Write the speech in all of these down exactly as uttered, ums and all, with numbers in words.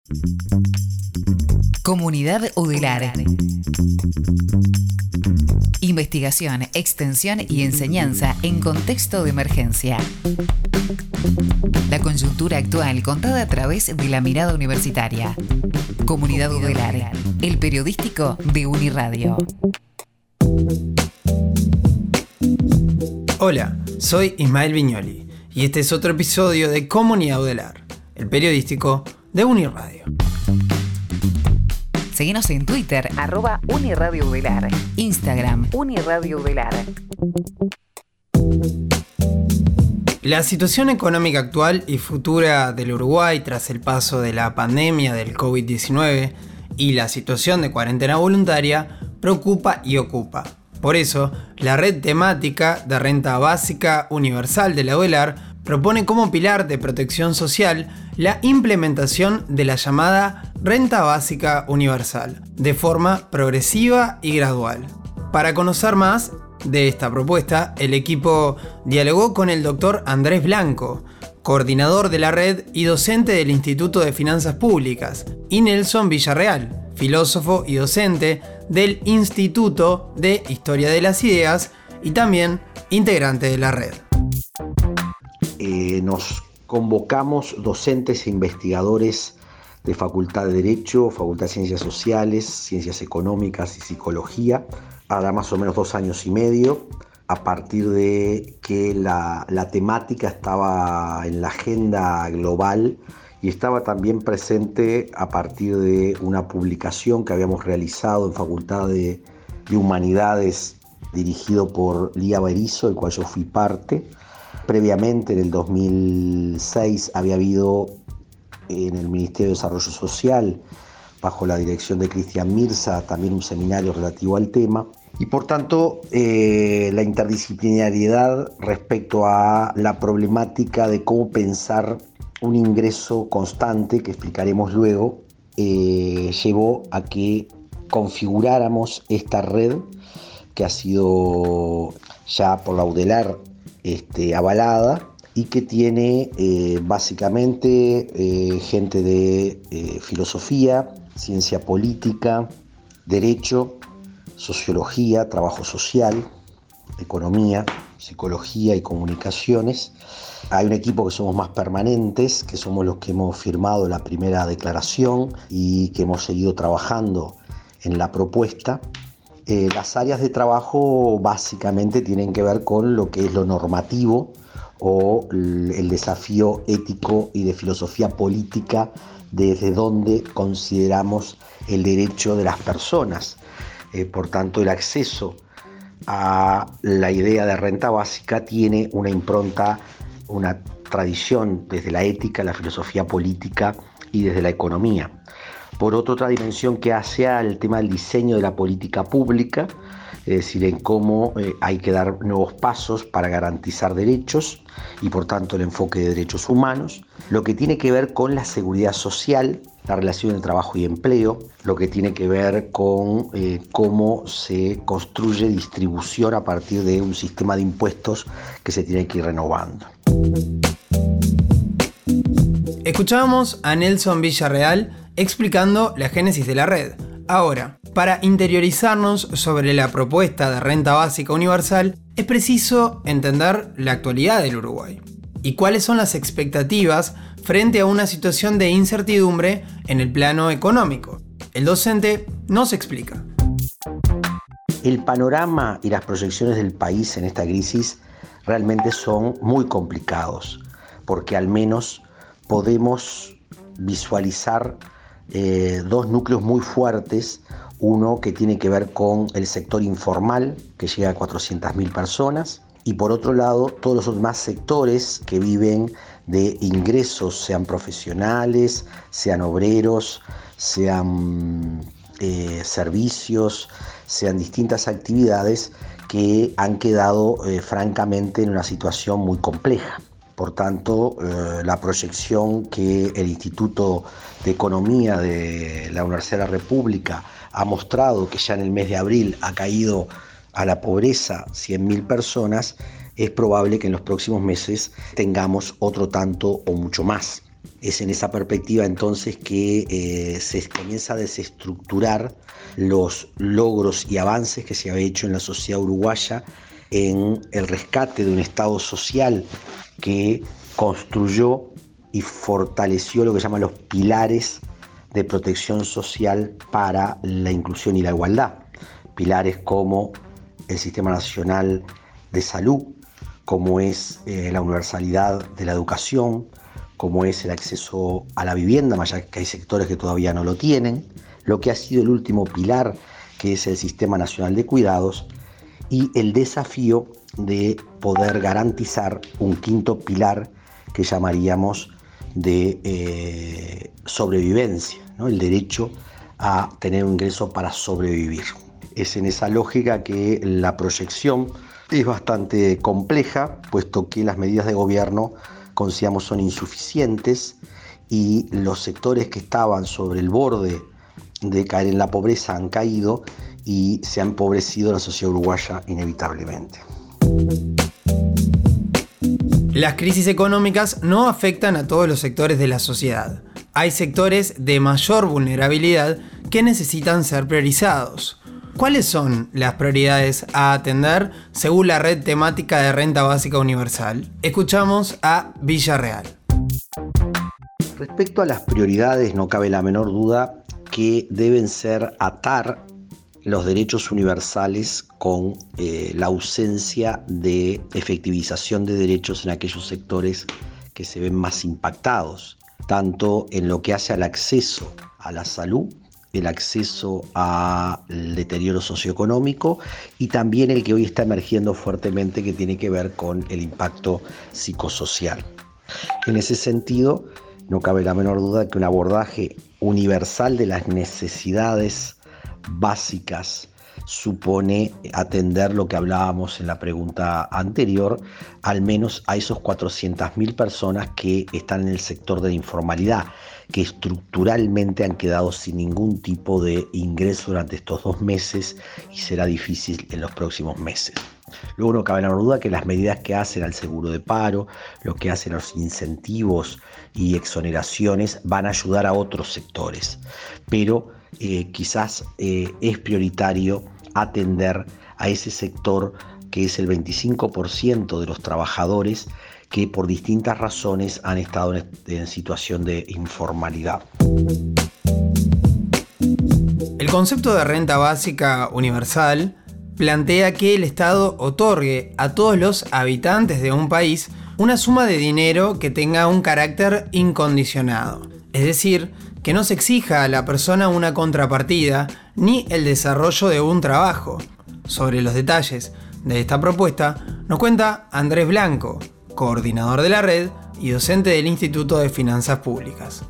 Comunidad Udelar. Investigación, extensión y enseñanza en contexto de emergencia. La coyuntura actual contada a través de la mirada universitaria. Comunidad Udelar, el periodístico de Uniradio. Hola, soy Ismael Viñoli y este es otro episodio de Comunidad Udelar, el periodístico de Uniradio. Seguinos en Twitter, arroba Uniradio Udelar, Instagram, Uniradio Udelar. La situación económica actual y futura del Uruguay tras el paso de la pandemia del covid diecinueve y la situación de cuarentena voluntaria preocupa y ocupa. Por eso, la red temática de renta básica universal de la Udelar propone como pilar de protección social la implementación de la llamada renta básica universal, de forma progresiva y gradual. Para conocer más de esta propuesta, el equipo dialogó con el doctor Andrés Blanco, coordinador de la red y docente del Instituto de Finanzas Públicas, y Nelson Villarreal, filósofo y docente del Instituto de Historia de las Ideas y también integrante de la red. Eh, nos convocamos docentes e investigadores de Facultad de Derecho, Facultad de Ciencias Sociales, Ciencias Económicas y Psicología, hará más o menos dos años y medio, a partir de que la, la temática estaba en la agenda global y estaba también presente a partir de una publicación que habíamos realizado en Facultad de, de Humanidades dirigido por Lía Berizo, del cual yo fui parte. Previamente, en el dos mil seis, había habido en el Ministerio de Desarrollo Social, bajo la dirección de Cristian Mirza, también un seminario relativo al tema. Y por tanto, eh, la interdisciplinariedad respecto a la problemática de cómo pensar un ingreso constante, que explicaremos luego, eh, llevó a que configuráramos esta red que ha sido ya por la Udelar este, avalada y que tiene eh, básicamente eh, gente de eh, filosofía, ciencia política, derecho, sociología, trabajo social, economía, psicología y comunicaciones. Hay un equipo que somos más permanentes, que somos los que hemos firmado la primera declaración y que hemos seguido trabajando en la propuesta. Eh, las áreas de trabajo básicamente tienen que ver con lo que es lo normativo o el desafío ético y de filosofía política desde donde consideramos el derecho de las personas. Eh, por tanto, el acceso a la idea de renta básica tiene una impronta, una tradición desde la ética, la filosofía política y desde la economía. Por otra, otra dimensión que hace al tema del diseño de la política pública, es decir, en cómo eh, hay que dar nuevos pasos para garantizar derechos y por tanto el enfoque de derechos humanos, lo que tiene que ver con la seguridad social, la relación entre trabajo y empleo, lo que tiene que ver con eh, cómo se construye distribución a partir de un sistema de impuestos que se tiene que ir renovando. Escuchábamos a Nelson Villarreal explicando la génesis de la red. Ahora, para interiorizarnos sobre la propuesta de renta básica universal, es preciso entender la actualidad del Uruguay y cuáles son las expectativas frente a una situación de incertidumbre en el plano económico. El docente nos explica. El panorama y las proyecciones del país en esta crisis realmente son muy complicados, porque al menos podemos visualizar eh, dos núcleos muy fuertes. Uno que tiene que ver con el sector informal, que llega a cuatrocientas mil personas, y por otro lado, todos los demás sectores que viven de ingresos, sean profesionales, sean obreros, sean eh, servicios, sean distintas actividades que han quedado eh, francamente en una situación muy compleja. Por tanto, eh, la proyección que el Instituto de Economía de la Universidad de la República ha mostrado, que ya en el mes de abril ha caído a la pobreza cien mil personas, es probable que en los próximos meses tengamos otro tanto o mucho más. Es en esa perspectiva entonces que eh, se comienza a desestructurar los logros y avances que se había hecho en la sociedad uruguaya en el rescate de un Estado social que construyó y fortaleció lo que llaman los pilares de protección social para la inclusión y la igualdad. Pilares como el Sistema Nacional de Salud, como es eh, la universalidad de la educación, como es el acceso a la vivienda, más allá que hay sectores que todavía no lo tienen, lo que ha sido el último pilar, que es el Sistema Nacional de Cuidados, y el desafío de poder garantizar un quinto pilar que llamaríamos de eh, sobrevivencia, ¿no? El derecho a tener un ingreso para sobrevivir. Es en esa lógica que la proyección es bastante compleja, puesto que las medidas de gobierno, consideramos, son insuficientes y los sectores que estaban sobre el borde de caer en la pobreza han caído y se ha empobrecido la sociedad uruguaya inevitablemente. Las crisis económicas no afectan a todos los sectores de la sociedad. Hay sectores de mayor vulnerabilidad que necesitan ser priorizados. ¿Cuáles son las prioridades a atender según la red temática de renta básica universal? Escuchamos a Villarreal. Respecto a las prioridades, no cabe la menor duda que deben ser atar los derechos universales con eh, la ausencia de efectivización de derechos en aquellos sectores que se ven más impactados, tanto en lo que hace al acceso a la salud, el acceso al deterioro socioeconómico y también el que hoy está emergiendo fuertemente, que tiene que ver con el impacto psicosocial. En ese sentido, no cabe la menor duda que un abordaje universal de las necesidades básicas supone atender lo que hablábamos en la pregunta anterior, al menos a esos cuatrocientas mil personas que están en el sector de la informalidad, que estructuralmente han quedado sin ningún tipo de ingreso durante estos dos meses y será difícil en los próximos meses. Luego no cabe la menor duda que las medidas que hacen al seguro de paro, lo que hacen los incentivos y exoneraciones van a ayudar a otros sectores, pero eh, quizás eh, es prioritario atender a ese sector que es el veinticinco por ciento de los trabajadores que por distintas razones han estado en, en situación de informalidad. El concepto de renta básica universal plantea que el Estado otorgue a todos los habitantes de un país una suma de dinero que tenga un carácter incondicionado, es decir, que no se exija a la persona una contrapartida ni el desarrollo de un trabajo. Sobre los detalles de esta propuesta nos cuenta Andrés Blanco, coordinador de la red y docente del Instituto de Finanzas Públicas.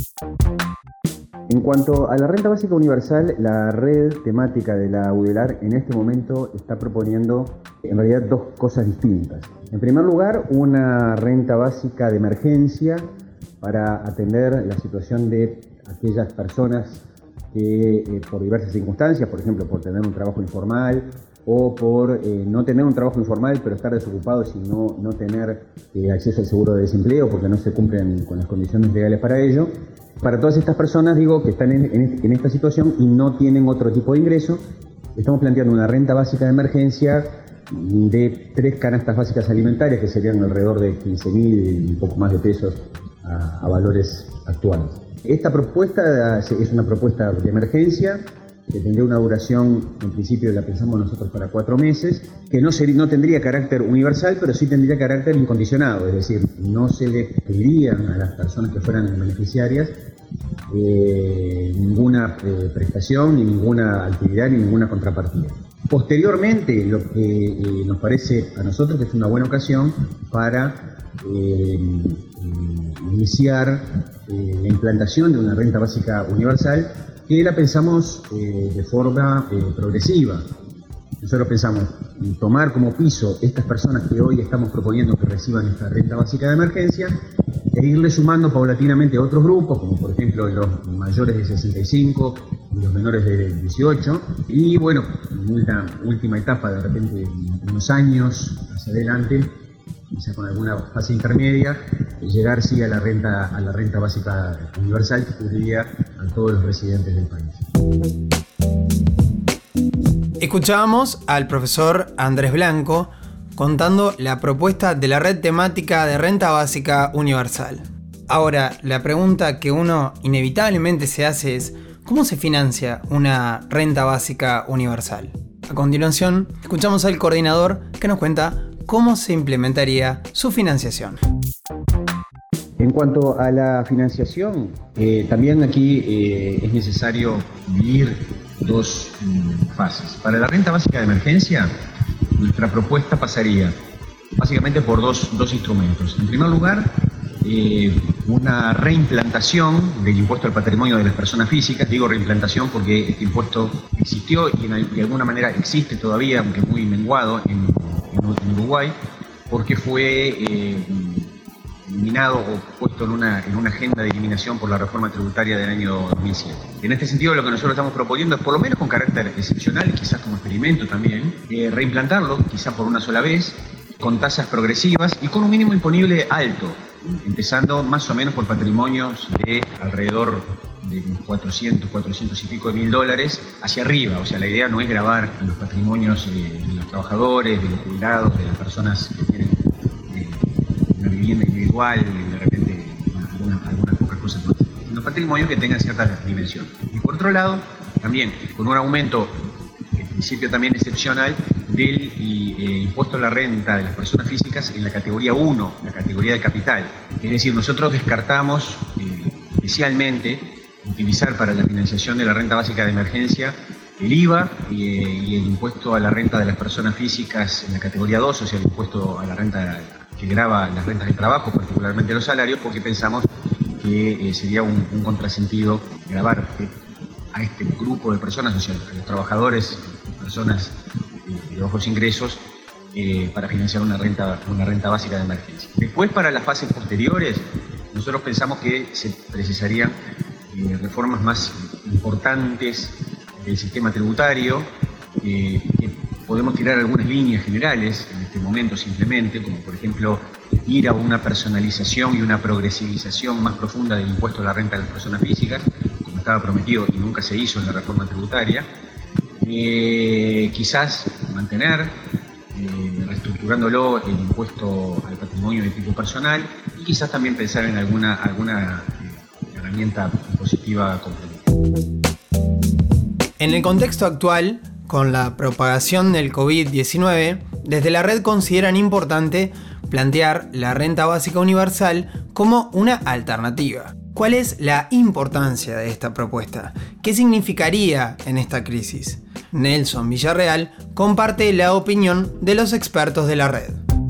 En cuanto a la renta básica universal, la red temática de la UDELAR en este momento está proponiendo en realidad dos cosas distintas. En primer lugar, una renta básica de emergencia para atender la situación de aquellas personas que eh, por diversas circunstancias, por ejemplo por tener un trabajo informal o por eh, no tener un trabajo informal pero estar desocupados y no, no tener eh, acceso al seguro de desempleo porque no se cumplen con las condiciones legales para ello. Para todas estas personas, digo, que están en, en, en esta situación y no tienen otro tipo de ingreso, estamos planteando una renta básica de emergencia de tres canastas básicas alimentarias que serían alrededor de quince mil y un poco más de pesos a, a valores actuales. Esta propuesta es una propuesta de emergencia que tendría una duración, en principio la pensamos nosotros para cuatro meses, que no, sería, no tendría carácter universal, pero sí tendría carácter incondicionado, es decir, no se le pedirían a las personas que fueran beneficiarias eh, ninguna eh, prestación, ni ninguna actividad, ni ninguna contrapartida. Posteriormente, lo que eh, nos parece a nosotros que es una buena ocasión para eh, iniciar eh, la implantación de una renta básica universal que la pensamos eh, de forma eh, progresiva. Nosotros pensamos en tomar como piso estas personas que hoy estamos proponiendo que reciban esta renta básica de emergencia e irle sumando paulatinamente a otros grupos, como por ejemplo los mayores de sesenta y cinco y los menores de dieciocho. Y bueno, en una última etapa, de repente, unos años hacia adelante, quizás con alguna fase intermedia, llegar sí a la renta, a la renta básica universal que cubriría a todos los residentes del país. Escuchábamos al profesor Andrés Blanco contando la propuesta de la red temática de renta básica universal. Ahora, la pregunta que uno inevitablemente se hace es: ¿cómo se financia una renta básica universal? A continuación, escuchamos al coordinador que nos cuenta cómo se implementaría su financiación. En cuanto a la financiación, eh, también aquí eh, es necesario dividir dos mm, fases. Para la renta básica de emergencia, nuestra propuesta pasaría básicamente por dos, dos instrumentos. En primer lugar, eh, una reimplantación del impuesto al patrimonio de las personas físicas. Digo reimplantación porque este impuesto existió y en, de alguna manera existe todavía, aunque muy menguado, en, en, en Uruguay, porque fue eh, eliminado o puesto en una, en una agenda de eliminación por la reforma tributaria del año dos mil siete. En este sentido, lo que nosotros estamos proponiendo es, por lo menos con carácter excepcional, quizás como experimento también, eh, reimplantarlo, quizás por una sola vez, con tasas progresivas y con un mínimo imponible alto, empezando más o menos por patrimonios de alrededor de cuatrocientos, cuatrocientos y pico de mil dólares hacia arriba. O sea, la idea no es gravar los patrimonios eh, de los trabajadores, de los jubilados, de las personas que tienen eh, una vivienda individual, de repente algunas, algunas pocas cosas más. Los patrimonios que tengan cierta dimensión. Y por otro lado, también con un aumento, en principio también excepcional, del eh, impuesto a la renta de las personas físicas en la categoría uno, la categoría de capital. Es decir, nosotros descartamos eh, especialmente utilizar para la financiación de la renta básica de emergencia el I V A y, eh, y el impuesto a la renta de las personas físicas en la categoría dos, o sea, el impuesto a la renta que grava las rentas de trabajo, particularmente los salarios, porque pensamos que eh, sería un, un contrasentido gravar eh, a este grupo de personas, o sea, a los trabajadores, personas de bajos ingresos, eh, para financiar una renta, una renta básica de emergencia. Después, para las fases posteriores, nosotros pensamos que se precisarían eh, reformas más importantes del sistema tributario, eh, que podemos tirar algunas líneas generales en este momento simplemente, como por ejemplo ir a una personalización y una progresivización más profunda del impuesto a la renta de las personas físicas, como estaba prometido y nunca se hizo en la reforma tributaria. Eh, quizás mantener, eh, reestructurándolo, el impuesto al patrimonio de tipo personal, y quizás también pensar en alguna, alguna eh, herramienta impositiva complementaria. En el contexto actual, con la propagación del COVID diecinueve, desde la red consideran importante plantear la renta básica universal como una alternativa. ¿Cuál es la importancia de esta propuesta? ¿Qué significaría en esta crisis? Nelson Villarreal comparte la opinión de los expertos de la red.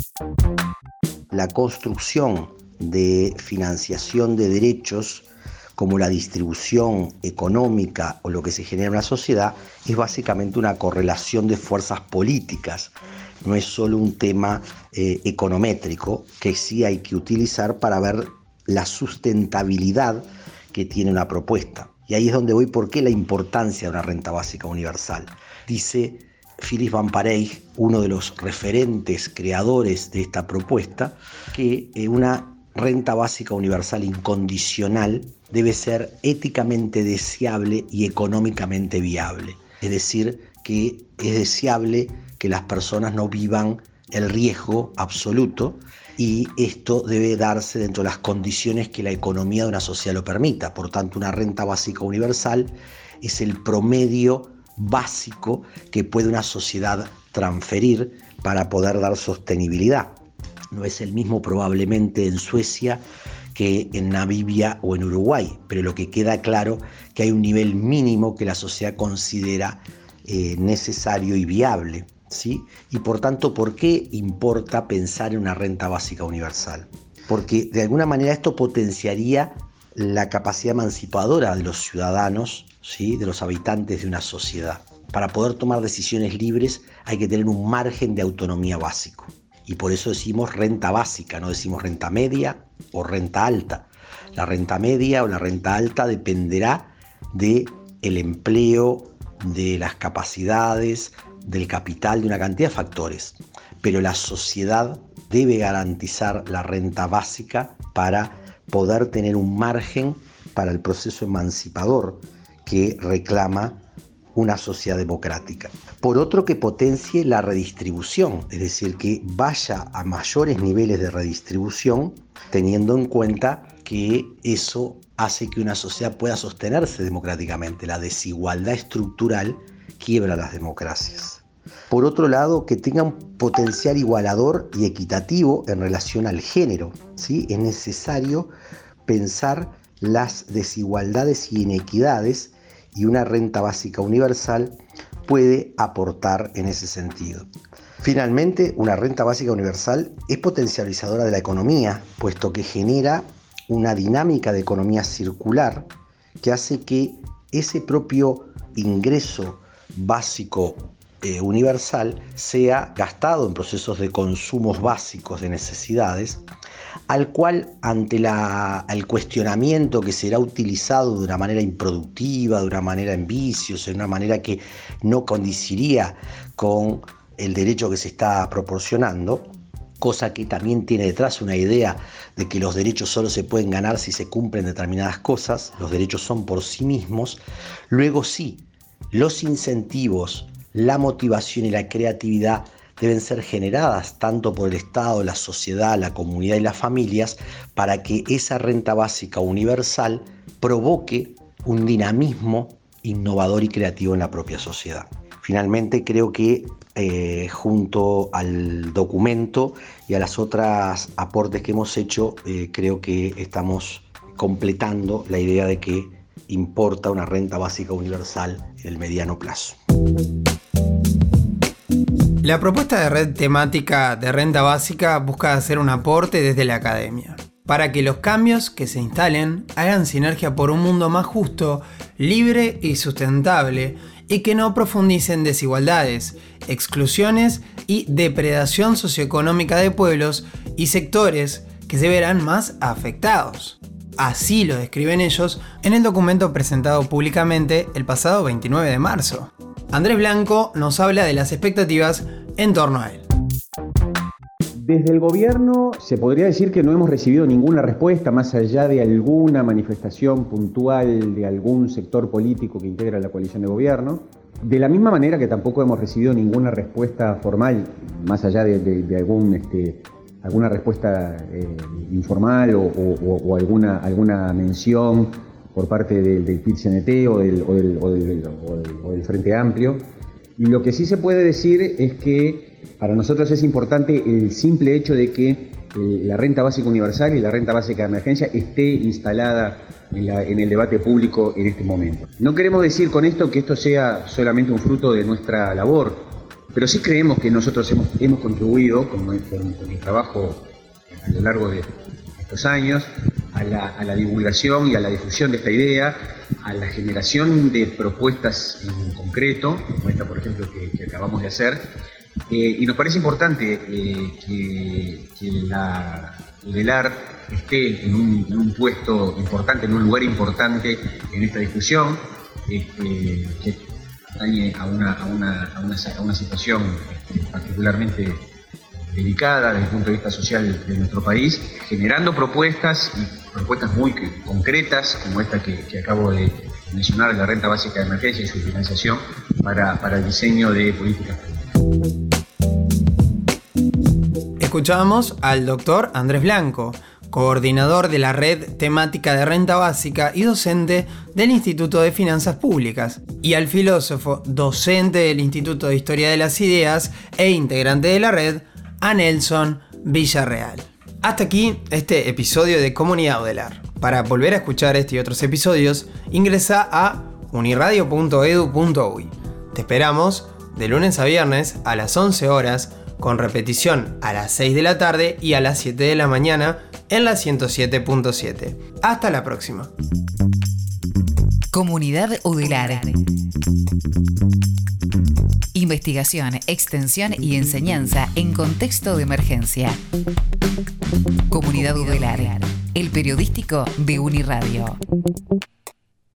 La construcción de financiación de derechos, como la distribución económica o lo que se genera en la sociedad, es básicamente una correlación de fuerzas políticas. No es solo un tema eh, econométrico que sí hay que utilizar para ver la sustentabilidad que tiene una propuesta. Y ahí es donde voy, ¿por qué la importancia de una renta básica universal? Dice Philippe Van Parijs, uno de los referentes creadores de esta propuesta, que una renta básica universal incondicional debe ser éticamente deseable y económicamente viable. Es decir, que es deseable que las personas no vivan el riesgo absoluto, y esto debe darse dentro de las condiciones que la economía de una sociedad lo permita. Por tanto, una renta básica universal es el promedio básico que puede una sociedad transferir para poder dar sostenibilidad. No es el mismo probablemente en Suecia que en Namibia o en Uruguay, pero lo que queda claro es que hay un nivel mínimo que la sociedad considera eh, necesario y viable. ¿Sí? Y por tanto, ¿por qué importa pensar en una renta básica universal? Porque de alguna manera esto potenciaría la capacidad emancipadora de los ciudadanos, ¿sí? De los habitantes de una sociedad. Para poder tomar decisiones libres hay que tener un margen de autonomía básico. Y por eso decimos renta básica, no decimos renta media o renta alta. La renta media o la renta alta dependerá del empleo, de las capacidades, del capital, de una cantidad de factores, pero la sociedad debe garantizar la renta básica para poder tener un margen para el proceso emancipador que reclama una sociedad democrática. Por otro, que potencie la redistribución, es decir, que vaya a mayores niveles de redistribución, teniendo en cuenta que eso hace que una sociedad pueda sostenerse democráticamente. La desigualdad estructural quiebra las democracias. Por otro lado, que tenga un potencial igualador y equitativo en relación al género, ¿sí? Es necesario pensar las desigualdades y inequidades, y una renta básica universal puede aportar en ese sentido. Finalmente, una renta básica universal es potencializadora de la economía, puesto que genera una dinámica de economía circular que hace que ese propio ingreso básico eh, universal sea gastado en procesos de consumos básicos de necesidades, al cual, ante la, el cuestionamiento que será utilizado de una manera improductiva, de una manera en vicios, de una manera que no condiciría con el derecho que se está proporcionando, cosa que también tiene detrás una idea de que los derechos solo se pueden ganar si se cumplen determinadas cosas, los derechos son por sí mismos. Luego sí, los incentivos, la motivación y la creatividad deben ser generadas tanto por el Estado, la sociedad, la comunidad y las familias para que esa renta básica universal provoque un dinamismo innovador y creativo en la propia sociedad. Finalmente, creo que eh, junto al documento y a las otras aportes que hemos hecho, eh, creo que estamos completando la idea de que importa una renta básica universal en el mediano plazo. La propuesta de red temática de renta básica busca hacer un aporte desde la academia, para que los cambios que se instalen hagan sinergia por un mundo más justo, libre y sustentable, y que no profundicen desigualdades, exclusiones y depredación socioeconómica de pueblos y sectores que se verán más afectados. Así lo describen ellos en el documento presentado públicamente el pasado veintinueve de marzo. Andrés Blanco nos habla de las expectativas en torno a él. Desde el gobierno se podría decir que no hemos recibido ninguna respuesta más allá de alguna manifestación puntual de algún sector político que integra la coalición de gobierno. De la misma manera que tampoco hemos recibido ninguna respuesta formal, más allá de, de, de algún, este, alguna respuesta eh, informal o, o, o alguna, alguna mención por parte del, del P I T C N T o del, o, del, o, del, o, del, o del Frente Amplio. Y lo que sí se puede decir es que para nosotros es importante el simple hecho de que eh, la renta básica universal y la renta básica de emergencia esté instalada en, la, en el debate público en este momento. No queremos decir con esto que esto sea solamente un fruto de nuestra labor, pero sí creemos que nosotros hemos, hemos contribuido con, con, con el trabajo a lo largo de estos años a la, a la divulgación y a la difusión de esta idea, a la generación de propuestas en concreto, como esta por ejemplo que, que acabamos de hacer, eh, y nos parece importante eh, que, que la UDELAR esté en un, en un puesto importante, en un lugar importante en esta discusión, eh, eh, que atañe a una, a una, a una, a una situación eh, particularmente delicada desde el punto de vista social de nuestro país, generando propuestas y propuestas muy concretas como esta que, que acabo de mencionar, la renta básica de emergencia y su financiación para, para el diseño de políticas públicas. Escuchamos al doctor Andrés Blanco, coordinador de la red temática de renta básica y docente del Instituto de Finanzas Públicas, y al filósofo, docente del Instituto de Historia de las Ideas e integrante de la red, a Nelson Villarreal. Hasta aquí este episodio de Comunidad UDELAR. Para volver a escuchar este y otros episodios, ingresa a uniradio punto edu punto uy. Te esperamos de lunes a viernes a las once horas, con repetición a las seis de la tarde y a las siete de la mañana en la ciento siete punto siete. Hasta la próxima. Comunidad UDELAR. Investigación, extensión y enseñanza en contexto de emergencia. Comunidad UDELAR, el periodístico de Uniradio.